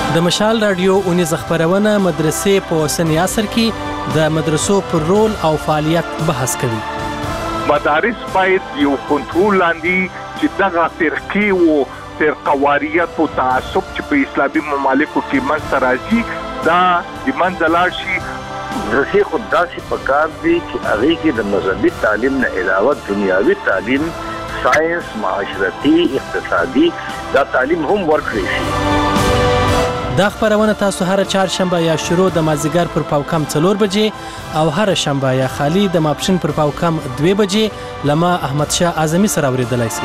د مشال رادیو اونیز خبرونه مدرسې په اوسنی عصر کې د مدرسو پر رول او فعالیت بحث کوي. مدارس باید یو کنټرول لاندې چې دغه فرقې او فرقواریت او تعصب چې په اسلامي ممالکو کې منځته راځي دا د منځه لاړ شي. مدرسې خود داسې پکار دي چې هغې کې د مذهبي تعلیم نه علاوه دنیاوي تعلیم، ساینس، معاشرتي، اقتصادي دا تعلیم هم ورکړی شي. دا خبرونه تاسو هر چهارشنبه یا شروع د مازیګر پر پاوکم 4 بجې او هر شنبه یا خالی د ماپښین پر پاوکم 2 بجې لما احمد شاه اعظمي سره اوریدلای شئ.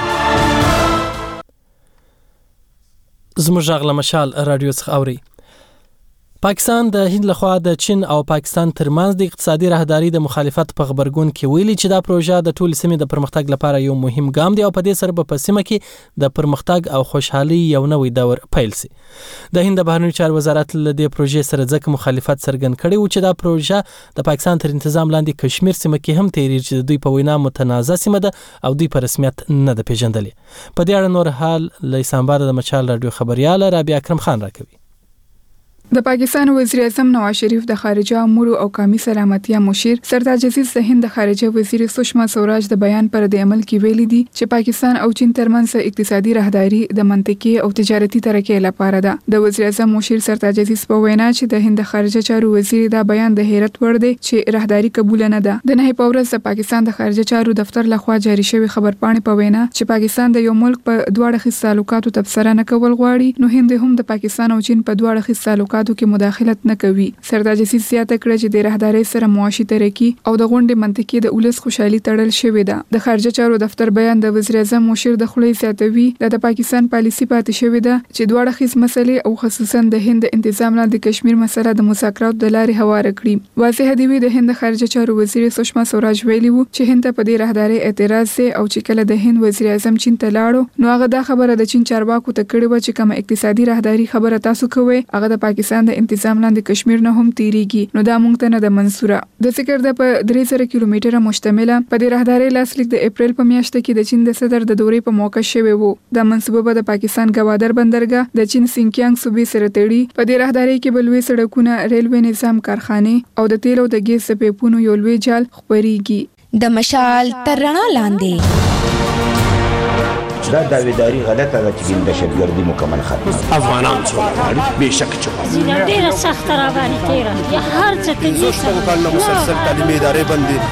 زموږ غږ له مشال رادیو څخه اوري. پاکستان د هند لخوا د چین او پاکستان ترمنځ د اقتصادي راهداري د مخالفت په خبرګون کې ویلي چې دا پروژه د ټول سیمې د پرمختګ لپاره یو مهم ګام دی او په دې سره په سیمه کې د پرمختګ او خوشحالي یو نوې دور پیل شي. د هند بهرنیو چارو وزارت له دې پروژې سره ځکه مخالفت څرګند کړی و چې دا پروژه د پاکستان تر تنظیم لاندې کشمیر سیمه کې هم تیریږي چې دوی په وینا متنازع سیمه ده او دوی په رسمیت نه ده پیژندلې. په دې اړه نور حال له اسلام آباد د مشال رادیو خبريال رابعه اکرم خان راکوي. د پاکستان وزیر اعظم نواز شریف د خارجه امور او قومي سلامتیا مشیر سردار عزیز د هند خارجه وزیر سشما سوراج د بیان پر د عمل کې ویلي دي چې پاکستان او چین ترمنځ اقتصادي راهداري د منطقي او تجارتي ترقۍ لپاره ده. د وزیر اعظم مشیر سردار عزیز په وینا چې د هند خارجه چارو وزیر دا بیان د حیرت وړ دی چې راهداري قبول نه ده. د نه په ورځ د پاکستان د خارجه چارو دفتر لخوا جاری شوی خبرپاڼې په وینا چې پاکستان د یو ملک په دوه اړخیز تعلقاتو تبصره نه کول غواړي، نو هند هم د پاکستان او چین په دوه اړخیز تعلقاتو کې مداخلت نه کوي. سردار عزیز زیاته کړه چې د راهداري سره معاشي ترقی او د غونډې منطقې د اولس خوشحالي تړل شوې ده. د خارجه چارو دفتر بیان د وزیر اعظم مشیر د خلې زیاتوي د پاکستان پالیسی پاتې شوې ده چې دوه اړخیز مسلې او خصوصا د هند انتظام لاندې کشمیر مسله د مذاکرات د لارې هواره کړي. واضح دی د هند خارجه چارو وزیر سشما سوراج ویلي وو چې هند په دې راهداري اعتراض دی او چې کله د هند وزیر اعظم چین ته لاړو نو هغه دا خبره د چین چارواکو ته کړې و چې کوم اقتصادي راهداري خبره تاسو کوئ هغه د پاکستان د انتظام لاندې کشمیر نه هم تیریږي، نو دا مونږ ته نه د منصوره. د ذکر د په 300 کیلومتره مشتمله په دې راهداري لاسلیک د اپریل په میاشت کې د چین د صدر د دورې په موقع شوی وو. د منصوبه د پاکستان ګوادر بندرګاه د چین سینکیانګ صوبې سره تړي. په دې راهداري کې بلوي سړکونه، ریلوي نظام، کارخانه او د تیل او د ګیس پایپونو یو لوی جال خبريږي. د مشال تر رڼا لاندې دا داویداری غلطه ده چې د دهشتګردي مکمل ختم افغانان څو بهشکه چې ډیره سخت را باندې تیره یا هر څه ته د مسلسل تعلیمي ادارې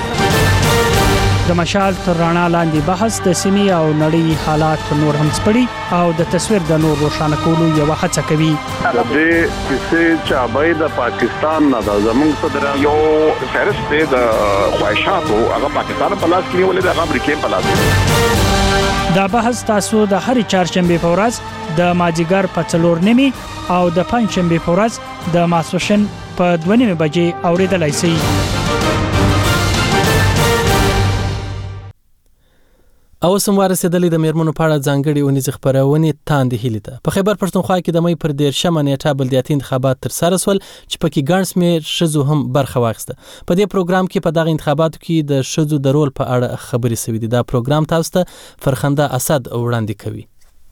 باندې د مشال تر رڼا لاندې بحث د سیمې او نړۍ حالات نور هم سپړي او د تصویر د نور روښانه کولو یو هڅه کوي. د کیسې چابای د پاکستان نه د زمونږ صدر یو فهرست دی د خواهشاتو هغه پاکستان په لاس کې نیولې د امریکا په لاس. دا بحث تاسو د هر چهارشنبه په ورځ د مازیګر په 4:30 او د پنځشنبه په ورځ د ماسوشن په 2:30 بجې اوریدلای شئ. او سموار رسیدلې د میرمنو په اړه ځانګړي ونیز خبرونه تاندې هیله ده. په خیبر پښتونخوا کې د مې پر 13 نیټه بلدیاتي انتخابات تر سره سول چې پکې ګڼ شمېر شذو هم برخه واخیسته. په دې پروګرام کې په دغه انتخاباتو کې د شذو د رول په اړه خبرې شوې دي. دا پروګرام تاسو ته فرخنده اسد وړاندې کوي.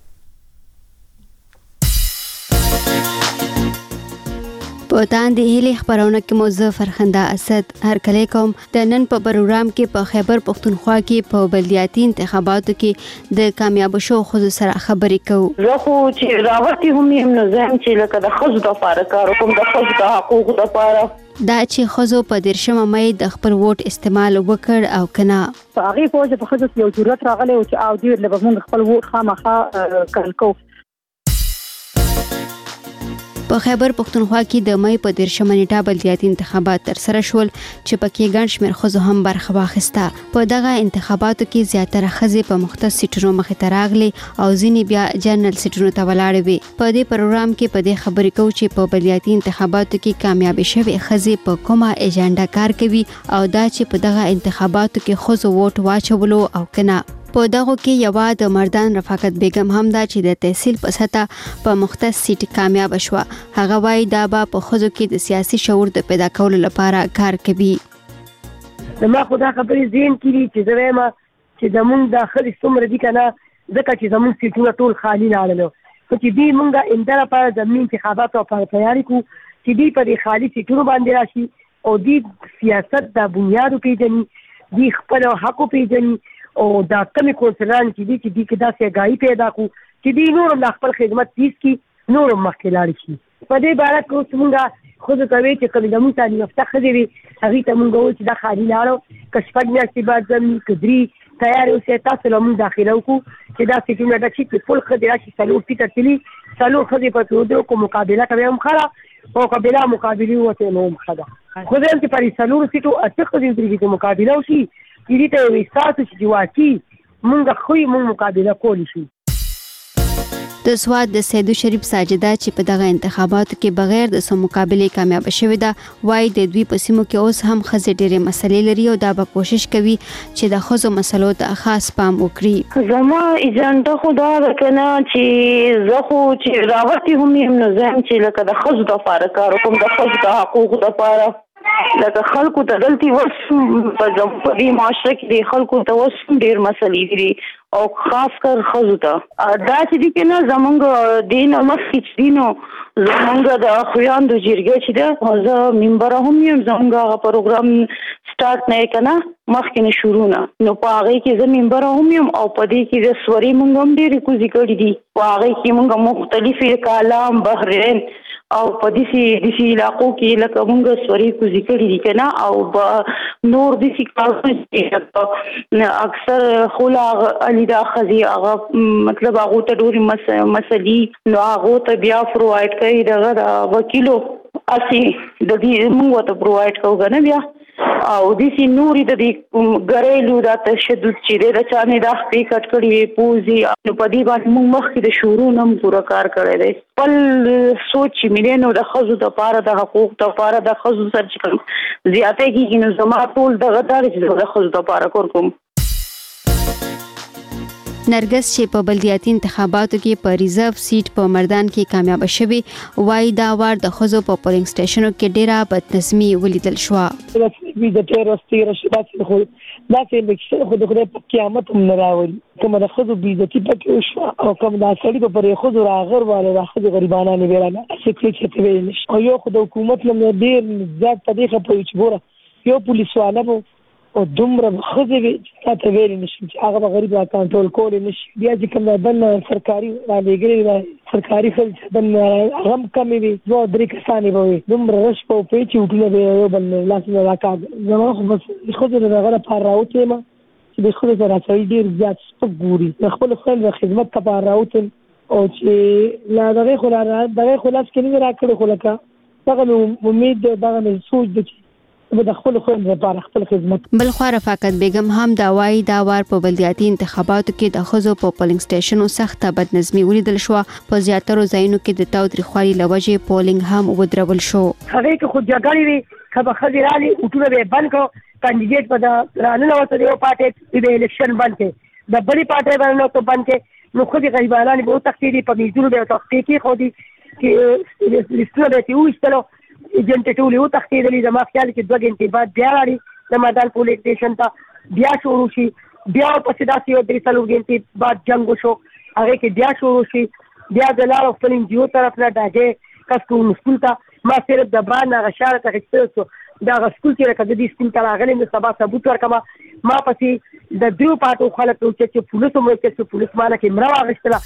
په تاندې هیلې خبرونه کې موضوع فرخنده اسد هر کله کوم د نن په پروګرام کې په خیبر پښتونخوا کې په بلدیاتي انتخاباتو کې د کامیاب شو خود سره خبرې کوو. زه خو چې راوتی هم نو زم چې لکه د خزو د لپاره کار کوم د خزو د حقوقو لپاره دا چې خزو په 13 مې د خپل ووټ استعمال وکړ او کنه په هغه فوج په خزو یو ضرورت راغلی او چې او ډیر لږ خپل ووټ خامخا کړل کو. په خیبر پښتونخوا کې د مې په 13 نیټه بلدیاتي انتخابات تر سره شول چې پکې ګڼ شمېر ښځو هم برخه واخیسته. په دغه انتخاباتو کې زیاتره ښځې په مختص سیټونو مخې ته راغلي او ځینې بیا جنرال سیټونو ته ولاړې وي. په دې پروګرام کې په دې خبرې کوو چې په بلدیاتي انتخاباتو کې کامیاب شوي ښځې په کومه ایجنډا کار کوي او دا چې په دغه انتخاباتو کې ښځو ووټ واچولو او کنه. په دغه کې یو د مردان رفاقت بیگم هم دا چې د تحصیل په سطح په مختص سیټ کامیاب شوه. هغه وایي دا به په ښځو کې د سیاسي شعور د پیدا کولو لپاره کار کوي. ما خو دا خبرې ذهن کې دي چې زه چې زمونږ د ښځې څومره دي که نه ځکه چې زمونږ سیټونه ټول خالي لاړلو چې دی مونږه اندره په زمين انتخابات او په تیاری کو چې دی په خالي سیټونو باندې راشي او دی سیاست د بنیادو پیژني دی خپل حق پیژني او دا کمی کونسلان چې دی کې دا سیګای پیدا کو چې دی نور د خپل خدمت تیز کی نور مخکې لاړ شي په دې باره کې څنګه خود کوي چې کله د موږ تعلیم یافته خدي هغه ته مونږ وایو چې دا خالي لاړو کښپګ میاشتې بعد زمين کدري تیار اوسه تاسو له موږ داخله وکړو چې دا سیټونه د چې ټول خدي راشي څلور ټیکټ تلي څلور خدي په توګه کو مقابله کوي هم خلا او قبيله مقابله وته نو خدا خو دې چې پرې څلور سیټو اته خدي د مقابله وشي دې ته وي تاسو چې واکي مونږ خو مونږ مقابله کولی شو د سواد د سیدو شریف ساجده چې په دغه انتخاباتو کې بغیر د سم مقابله کامیاب شوه دا وای د دوی په سیمو کې اوس هم خزې ډېرې مسلې لري او دا به کوشش کوي چې د خزو مسلو ته خاص پام وکړي. زما اجنډا خدا وکنه چې زه خو چې راوتی هم نو زم چې لکه د خزو د لپاره کار کوم د خزو د حقوقو لپاره لکه خلکو ته دلتي وس په دې معاشره کې د خلکو ته وس ډېر مسلې دي او خاص کر خزو ته دا چې دي کنه زمونږ دین مخکې دینو زمونږ د خویاندو جرګه چې ده زه منبر هم یم زمونږ پروګرام سٹارټ نه کنه مخکې شروع نه نو په هغه کې زه منبر هم یم او په دې کې د سوري مونږ هم ډېر کوزي کړی دي په هغه کې مونږ مختلفي کلام بحرین او په دې علاقو کې لکه مونږ سوري کوزي کړی دي کنه او نور دې کارونه اکثر خلا علي دا خزي هغه مطلب هغه ته ډوري مسلې نو هغه ته بیا پرووایډ کوي دغه وکیلو اسی د دې موږ ته پرووایډ کوو نه بیا او دې نوري د دې غریلو د تشدد چې د چانه د حقیقت کړي پوزي نو په دې باندې موږ مخکې د شروع نم پورا کار کړی دی خپل سوچ ملينو د خزو د پاره د حقوق د پاره د خزو سر چکم زیاته کې نو زما ټول دغه دار چې د خزو د پاره کوم نرګس چې په بلدیاتي انتخاباتو کې په ریزرو سیټ په مردان کې کامیاب شوه وای دا وار د خزو په پولینګ سټیشنو کې ډیره بدنظمي ولیدل شو د ټیرستي رشدات خو دا چې خو د قیامت هم راوړي کوم د خزو بیزتی پکې شو او کوم د سړي په پرې خزو راغور والے د خزو غریبانه نه ویرانه چې ته ویل نشي او یو خو د حکومت نه ډیر زیات طریقه په چبوره یو پولیس والا او دومره خزه چې ته ویل نشي چې هغه غریب را کنټرول کول نشي بیا چې کوم د سرکاري راځي سرکاري خلک د غم کمی وي نو درې کسانې وي دومره رش په پیچ وټونه به یو بل لاسونه راکاږي زما خو بس خزه دغه لپاره راوته ما چې د خزه سره سړي ډیر زیات سپګوري د خپل خپل خدمت لپاره راوته او چې لا دغه خلاص کې نه راکړو خو لکه دغه امید دغه سوچ د د خپل لپاره خپل خدمت بل خو رفاقت بیگم هم دا وای دا وار په بلدیاتي انتخاباتو کې د خزو په پولینګ سټیشنو سخته بدنظمي ولیدل شو په زیاتره ځایونو کې د تاوتریخوالي لوجه پولینګ هم ودرول شو هغه کې خو جګړې وي کبه خزرالي اوټونه به بند کو کاندیدټ په رانه وته یو پارټي د الیکشن بند کې د بلی پارټي باندې ته بند کې نو خو دې غیبانان به تختی په میزونو به تختی کې خو دې چې لستو به تی وښتلو ایجنټ ټول یو تختیدلې د ما خیال کې 2 غنټې بعد بیا راړي د مدال پولیس سټیشن ته بیا شروع شي بیا په سداسي او 3 غنټې بعد جنگ وشو هغه کې بیا شروع شي بیا د لار خپل انجیو طرف نه داګه کسکو مسکول ته ما صرف د باندې غشاره ته خستو دا سکول چې راکړه د سکول ته راغلم د سبا ثبوت ورکما ما پسې د درو پاتو خلک چې پولیسو مو چې پولیس مانه کې مروا غشتله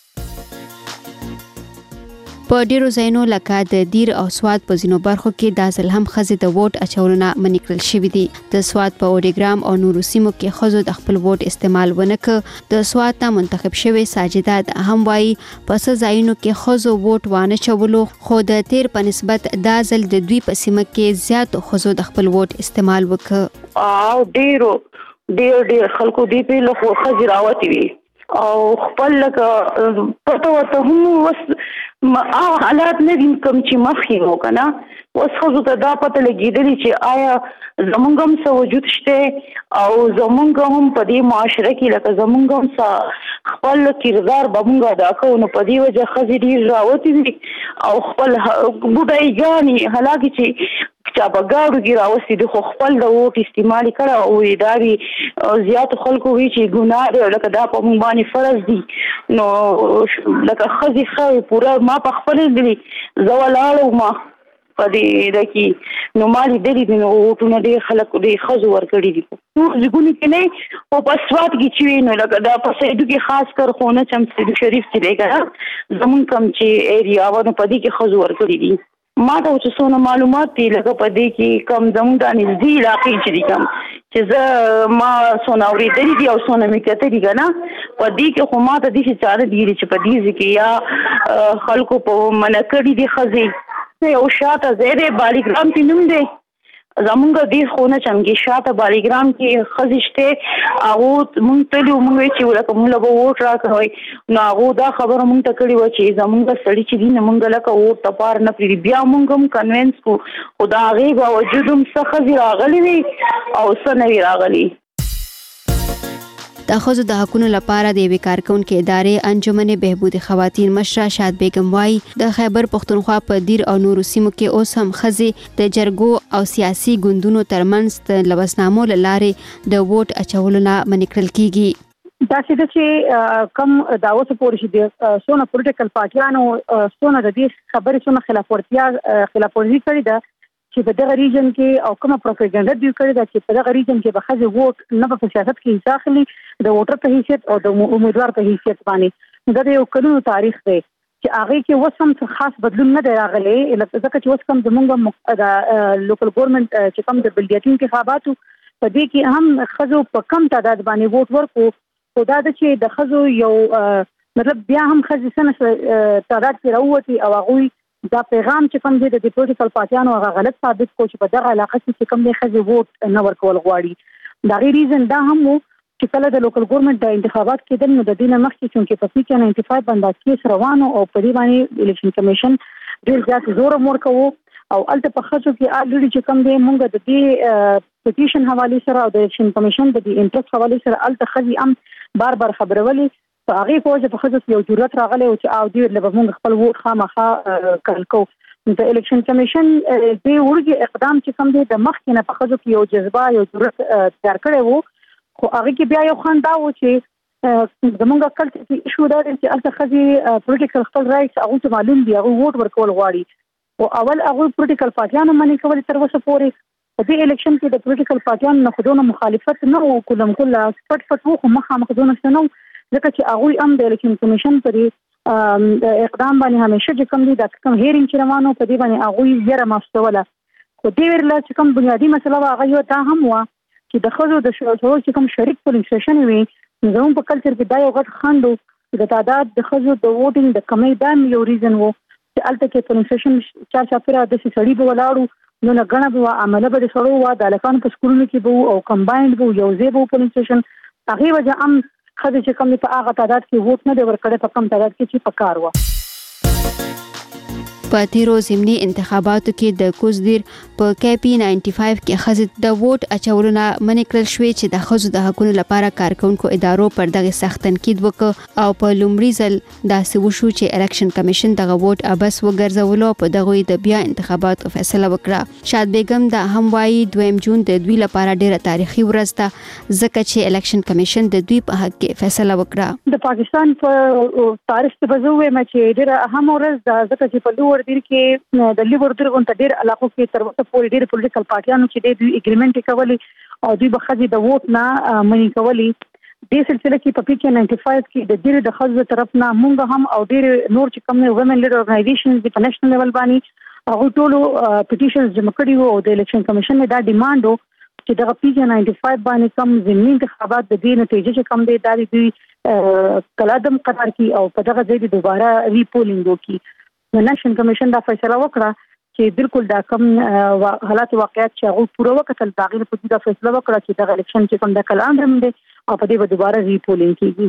په ډیرو ځایونو لکه د دیر او سواد په ځینو برخو کې د ځل هم خزې د ووټ اچولونه منع کړل شوې دي د سواد په اوډیګرام او نورو سیمو کې خزو د خپل ووټ استعمال ونکړ د سواد ته منتخب شوی ساجده د هم وایي پس ځایونو کې خزو ووټ وانه چولو خو د تیر په نسبت د ځل د دوی په سیمه کې زیات خزو د خپل ووټ استعمال وکړ او ډیر خلکو دی په لخوا خزراوتی وي او خپل لکه پته وته هم وس حالات نه دي کوم چې مخې وو کنه وس خو ته دا پته لګیدلی چې آیا زمونږ هم څه وجود شته او زمونږ هم په دې معاشره کې لکه زمونږ هم خپل کردار بمونږ ادا کوو نو په دې وجه خزې ډیر راوتی دي او خپل بډای ګانی حالکه چې چا په گاډو کې راوستي د خپل د ووټ استعمال کړه او دا وی زیات خلکو وی چې ګناه دی لکه دا په مونږ باندې فرض دي نو لکه خزي خو پورا ما په خپل دي زوالالو ما په دې دکی نو مالي دې نو وټونه دې خلکو دې خزو ورکړي دي نو ځګونی کې نه او په سواد کې چې نو لکه دا په سیدو کې خاص کر خونه چم سیدو شریف چې دیګا زمون کم چې ایریا ونه په دې کې خزو ورکړي دي ما ته چې څونه معلومات دي لکه په دې کې کم زمون د نږدې علاقې چې دي کم چې زه ما څونه اورېدلې دي او څونه مې کتلې دي نه په دې کې خو ما ته دې چاره دي چې په دې کې یا خلکو په منکړې دي خزي یو شاته زیره بالیګرام کې نوم دی زمونږ دې خونه چمګي شاته بالیګرام کې خزشته هغه مونږ ته مونږ چې ولکه مونږ له ووټ راکوي نو هغه دا خبره مونږ ته کړی و چې زمونږ سړی چې دین مونږ لکه ووټ ته پار نه پری بیا مونږ هم کنوینس کو خدا هغه باوجود هم څه خزي راغلي وي او څه نه راغلي د ښځو د حقونو لپاره د یوې کارکونکې ادارې انجمن بهبود خواتین مشره شاد بیگم وايي د خیبر پښتونخوا په دیر او نورو سیمو کې اوس هم ښځې د جرګو او سیاسي ګوندونو ترمنځ د لوسنامو له لارې د ووټ اچولو نه منع کړل کیږي دا چې کم دا اوس پورې چې سونه پولیټیکل پارټیانو سونه د دې خبرې سونه خلافورزي کړې ده چې په دغه ریجن کې او کومه پروپاګاندا دی کړی دا چې په دغه ریجن کې به خځې ووټ نه په سیاست کې حصہ اخلي د ووټر په حیثیت او د امیدوار په حیثیت باندې دا یو قانوني تاریخ دی چې هغه کې وسم خاص بدلون نه دی راغلی ځکه چې اوس کوم زموږ د لوکل ګورنمنت چې کوم د بلدیاتي انتخاباتو په دې کې هم خځو په کم تعداد باندې ووټ ورکو خو دا چې د خځو یو مطلب بیا هم خځې سره تعداد کې راووتي او هغوی دا پیغام چې کوم دی د پولیټیکل پارټیانو هغه غلط ثابت کو چې په دغه علاقه کې کوم دی خځې ووټ نه ورکول غواړي دا غي ریزن دا هم چې کله د لوکل ګورنمنت د انتخابات کېدل نو د دینه مخکې چې په فیکه 95 باندې کیس روانو او په دې باندې الیکشن کمیشن ډیر زیات زور ورکوي او الته په خځو کې الریډي چې کوم دی مونږ د دې پټیشن حواله سره او د الیکشن کمیشن د انټرست حواله سره الته خځې هم بار خبرولي په هغه پوجا په خصوص یو جرأت راغلی او چې او دی له موږ خپل ووټ خامخا کړکو د الیکشن کمیشن دې ورګي اقدام چې کوم دی د مخکې نه په خصوص یو جذبه یو جرأت تیار کړی وو خو هغه کې بیا یو خندا و چې زمونږ کلچر کې ایشو دا دی چې الته خځې پولیټیکل خپل رائټس هغه ته معلوم دی هغه ووټ ورکول غواړي او اول هغه پولیټیکل پارټیانو باندې کول تر اوسه پورې په دې الیکشن کې د پولیټیکل پارټیانو نه خودونه مخالفت نه او کله پټ پټ وو خو مخامخونه شنو ځکه چې هغه هم د الیکشن کمیشن پرې اقدام باندې همیشه چې کوم دي د کوم هیرینګ چې روانو په دې باندې هغه یې رامستوله خو دې ورله چې کوم بنیادی مسله هغه یو تا هم و چې د خزو د شورا چې کوم شریک پولیس سټیشن وي زموږ په کلچر کې دا یو غټ خندو د تعداد د خزو د ووټینګ د کمی دا یو ریزن وو چې الته کې پولیس سټیشن چا چاپیره د سړي به ولاړو نو نه غنه به عمله به شروع و د الکان په سکولونو کې به او کمباینډ به یو ځای به پولیس سټیشن هغه وجه هم خځې چې کوم په هغه تعداد کې ووټ نه دی ورکړی په کم تعداد کې چې پکار و په تیرو ضمني انتخاباتو کې د کوزدیر په KP 95 کې خځې د ووټ اچولو نه منع کړل شوې چې د ښځو د حقوقو لپاره کارکونکو ادارو پر دغه سخت تنقید وکړ او په لومړي ځل داسې وشو چې الیکشن کمیشن دغه ووټ ابس وګرځولو په دغه د بیا انتخاباتو فیصله وکړه شاد بیگم دا هم وايي 2 جون د دوی لپاره ډیره تاریخي ورځ ده ځکه چې الیکشن کمیشن د دوی په حق کې فیصله وکړه د پاکستان په تاریخ کې بزوې چې ډیره اهم ورځ ده ځکه چې په لور دیر کې د لیبر درغون ته ډیر علاقو کې تر وخت پورې ډیر پولیټیکل پارټیانو چې دوی اګریمنت کوي او دوی به خځې د ووټ نه منی کوي د سلسله کې په PK 95 کې د ډیر د خځو طرف نه مونږ هم او ډیر نور چې کوم وومن لیډر اورګنایزیشنز په نېشنل لیول باندې هغه ټولو پټیشنز جمع کړي او د الیکشن کمیشن دا ډیماند چې د PK 95 باندې کوم ضمني انتخابات د دې نتیجې چې کوم دی دا دوی کلادم قرار کی او په دغه ځای دوباره ریپولینګ وکړي نېشنل کمیشن دا فیصله وکړه چې بالکل دا کوم حالات واقعیت چې هغه پوره وکړل دا غیر په دې فیصله وکړه چې د الیکشن چې کوم د کلندر دی او په دې به دوباره ریپولینګ کیږي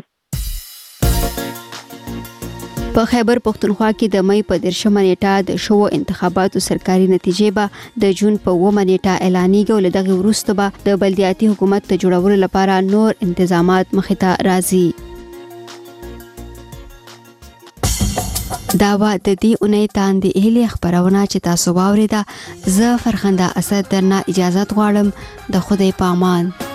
په خیبر پښتونخوا کې د مې په 13 نیټه د شو انتخاباتو سرکاري نتیجې به د جون په 9 نیټه اعلانېږي او لدغه وروسته به د بلدیاتي حکومت ته جوړولو لپاره نور انتظامات مخې ته راځي دا و د دې اونۍ تاندې اهلي خبرونه چې تاسو واوریده. زه فرخنده اسد درنه اجازه غواړم. د خدای په امان.